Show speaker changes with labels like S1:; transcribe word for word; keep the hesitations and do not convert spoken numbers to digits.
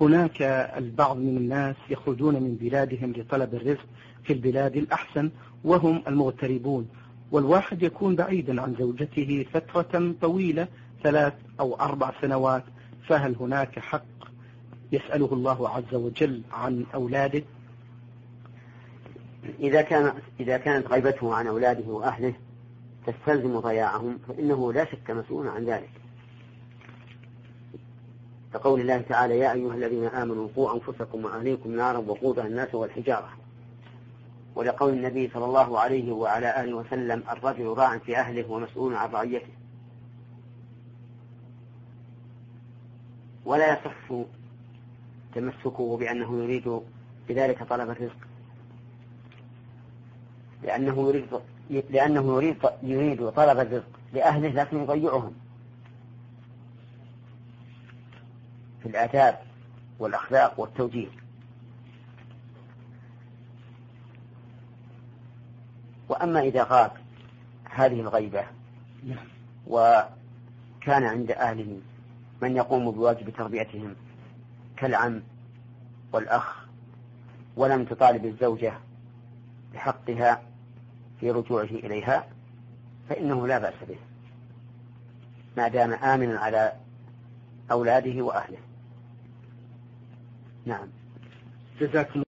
S1: هناك البعض من الناس يخرجون من بلادهم لطلب الرزق في البلاد الأحسن وهم المغتربون، والواحد يكون بعيدا عن زوجته فترة طويلة ثلاث أو أربع سنوات، فهل هناك حق يسأله الله عز وجل عن أولاده؟
S2: إذا كان إذا كانت غيبته عن أولاده وأهله تستلزم ضياعهم فإنه لا شك مسؤول عن ذلك، كقول الله تعالى: يا أيها الذين آمنوا قوا أنفسكم وأهليكم نارا وقودها الناس والحجارة، ولقول النبي صلى الله عليه وعلى آله وسلم: الرجل راع في أهله ومسؤول عن رعيته. ولا يصح تمسكه بأنه يريد بذلك طلب الرزق، لأنه يريد لأنه يريد يريد طلب الرزق لأهله لكن يضيعهم في الآداب والأخلاق والتوجيه. وأما إذا غاب هذه الغيبة وكان عند أهله من يقوم بواجب تربيتهم كالعم والأخ ولم تطالب الزوجة بحقها في رجوعه إليها فإنه لا بأس به ما دام آمنا على أولاده وأهله. نعم.
S1: جزاكم